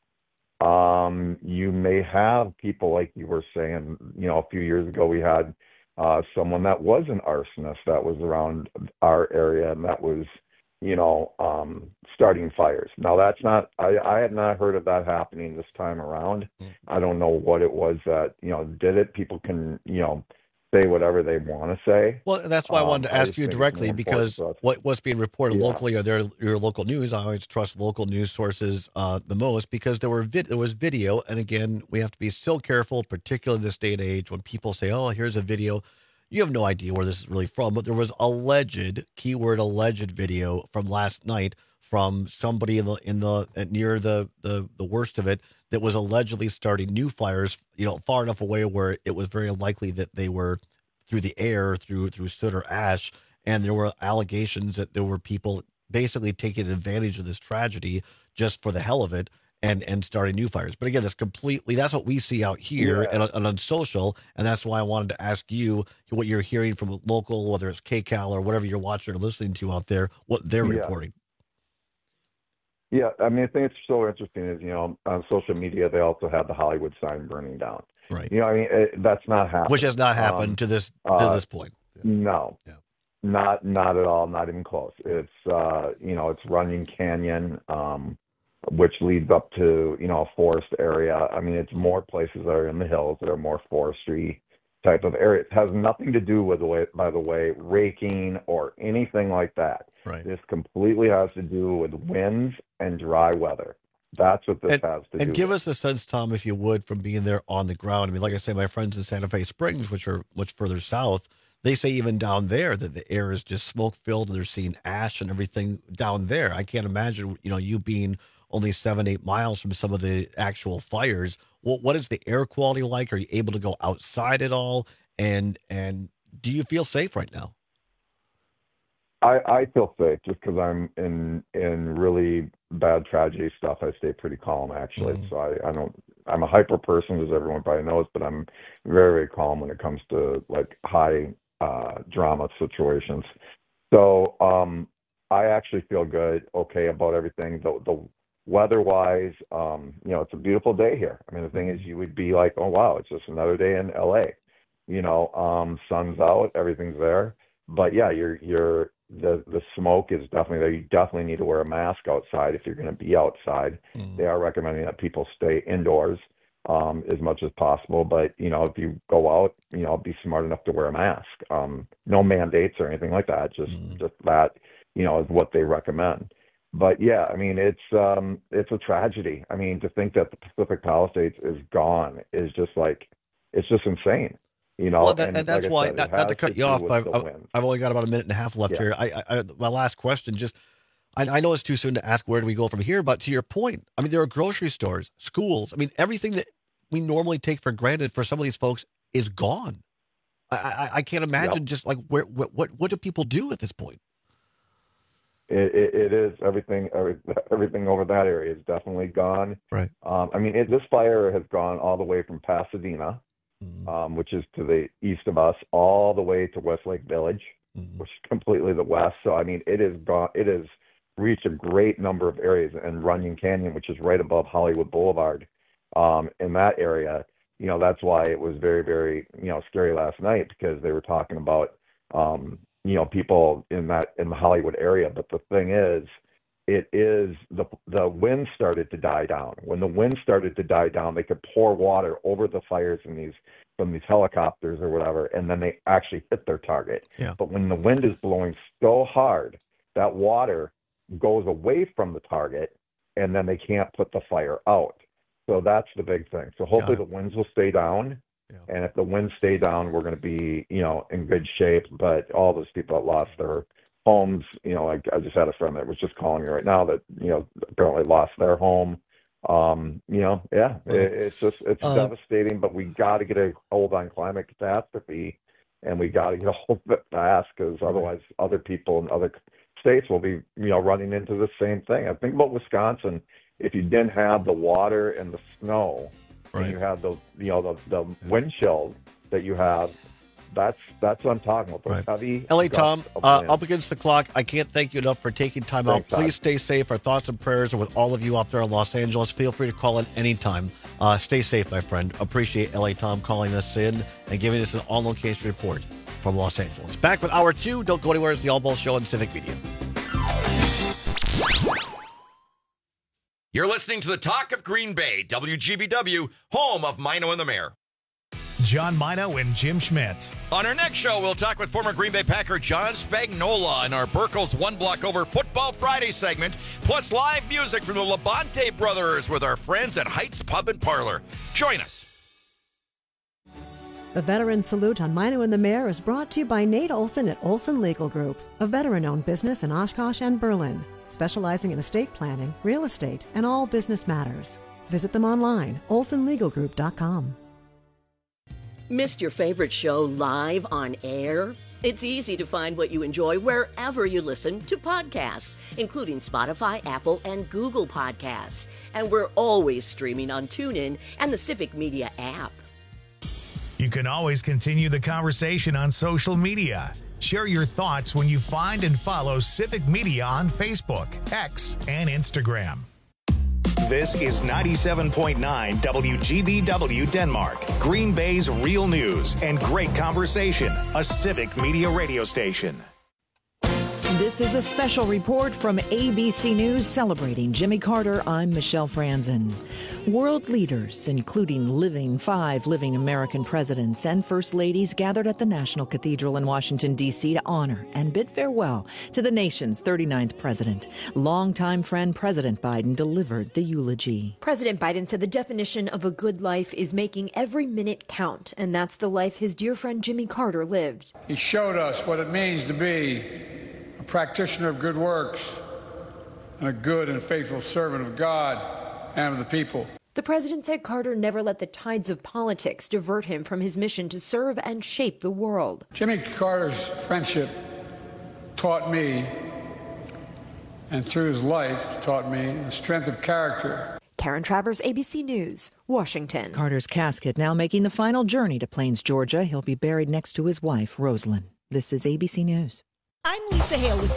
You may have people, like you were saying, you know, a few years ago, we had someone that was an arsonist that was around our area, and that was, you know, starting fires. Now that's not, I had not heard of that happening this time around. I don't know what it was that, you know, did it. People can, you know, say whatever they want to say. Well, that's why I wanted to ask you directly, because what's being reported locally are your local news. I always trust local news sources the most, because there was video. And again, we have to be so careful, particularly in this day and age, when people say, oh, here's a video. You have no idea where this is really from, but there was alleged video from last night from somebody in the near the worst of it that was allegedly starting new fires, you know, far enough away where it was very likely that they were through the air, through soot or ash, and there were allegations that there were people basically taking advantage of this tragedy just for the hell of it and starting new fires. But again, that's what we see out here and on social, and that's why I wanted to ask you what you're hearing from local, whether it's KCAL or whatever you're watching or listening to out there, what they're reporting. Yeah, I mean, I think it's so interesting is, on social media, they also had the Hollywood sign burning down. Right. I mean, that's not happened. Which has not happened to this point. No. Yeah. Not at all, not even close. It's, it's Runyon Canyon, which leads up to, a forest area. I mean, it's more places that are in the hills that are more forestry type of area. It has nothing to do with, by the way, raking or anything like that. Right. This completely has to do with winds and dry weather. That's what this has to do. And give us a sense, Tom, if you would, from being there on the ground. I mean, like I say, my friends in Santa Fe Springs, which are much further south, they say even down there that the air is just smoke-filled and they're seeing ash and everything down there. I can't imagine, you being only 7-8 miles from some of the actual fires. What is the air quality like? Are you able to go outside at all? And do you feel safe right now? I feel safe just because I'm in really bad tragedy stuff. I stay pretty calm, actually. So I don't. I'm a hyper person, as everyone probably knows, but I'm very, very calm when it comes to like high drama situations. So I actually feel good, okay about everything. The weather-wise, it's a beautiful day here. I mean, the thing is, you would be like, oh wow, it's just another day in LA. Sun's out, everything's there. But yeah, the smoke is definitely there. You definitely need to wear a mask outside if you're going to be outside. They are recommending that people stay indoors as much as possible. But, if you go out, be smart enough to wear a mask. No mandates or anything like that. Just that, is what they recommend. But yeah, I mean, it's a tragedy. I mean, to think that the Pacific Palisades is gone is just it's just insane. Well, that's why, not to cut you off, but I've only got about a minute and a half left here. My last question, I know it's too soon to ask where do we go from here, but to your point, I mean, there are grocery stores, schools. I mean, everything that we normally take for granted for some of these folks is gone. I can't imagine just like what do people do at this point? It is everything over that area is definitely gone. Right. I mean, this fire has gone all the way from Pasadena, which is to the east of us, all the way to Westlake Village, which is completely the west. So, I mean, it has reached a great number of areas, and Runyon Canyon, which is right above Hollywood Boulevard, in that area, that's why it was very, very, scary last night, because they were talking about, people in the Hollywood area. But the thing is, the wind started to die down. When the wind started to die down, they could pour water over the fires from these helicopters or whatever, and then they actually hit their target. Yeah. But when the wind is blowing so hard, that water goes away from the target, and then they can't put the fire out. So that's the big thing. So hopefully the winds will stay down. Yeah. And if the winds stay down, we're going to be, in good shape. But all those people that lost their homes, I just had a friend that was just calling me right now that, apparently lost their home. It's devastating, but we got to get a hold on climate catastrophe, and we got to get a hold of it fast, because otherwise other people in other states will be, running into the same thing. I think about Wisconsin. If you didn't have the water and the snow, and you have the wind chills that you have, that's what I'm talking about. Those heavy LA Tom, up against the clock. I can't thank you enough for taking time out. Please stay safe. Our thoughts and prayers are with all of you out there in Los Angeles. Feel free to call in anytime. Stay safe, my friend. Appreciate LA Tom calling us in and giving us an on-location report from Los Angeles. Back with Hour 2. Don't go anywhere. It's the All Balls Show on Civic Media. You're listening to the Talk of Green Bay, WGBW, home of Mino and the Mayor. John Mino and Jim Schmidt. On our next show, we'll talk with former Green Bay Packer John Spagnola in our Burkle's One Block Over Football Friday segment, plus live music from the Labonte Brothers with our friends at Heights Pub and Parlor. Join us. The Veteran Salute on Mino and the Mayor is brought to you by Nate Olson at Olson Legal Group, a veteran-owned business in Oshkosh and Berlin, specializing in estate planning, real estate, and all business matters. Visit them online, olsonlegalgroup.com. Missed your favorite show live on air? It's easy to find what you enjoy wherever you listen to podcasts, including Spotify, Apple, and Google Podcasts. And we're always streaming on TuneIn and the Civic Media app. You can always continue the conversation on social media. Share your thoughts when you find and follow Civic Media on Facebook, X, and Instagram. This is 97.9 WGBW Denmark, Green Bay's real news and great conversation, a Civic Media radio station. This is a special report from ABC News celebrating Jimmy Carter. I'm Michelle Franzen. World leaders, including 5 living American presidents and first ladies, gathered at the National Cathedral in Washington, D.C. to honor and bid farewell to the nation's 39th president. Longtime friend President Biden delivered the eulogy. President Biden said the definition of a good life is making every minute count, and that's the life his dear friend Jimmy Carter lived. He showed us what it means to be a practitioner of good works and a good and faithful servant of God and of the people. The president said Carter never let the tides of politics divert him from his mission to serve and shape the world. Jimmy Carter's friendship taught me, and through his life taught me, the strength of character. Karen Travers, ABC News, Washington. Carter's casket now making the final journey to Plains, Georgia. He'll be buried next to his wife, Rosalind. This is ABC News. I'm Lisa Hale with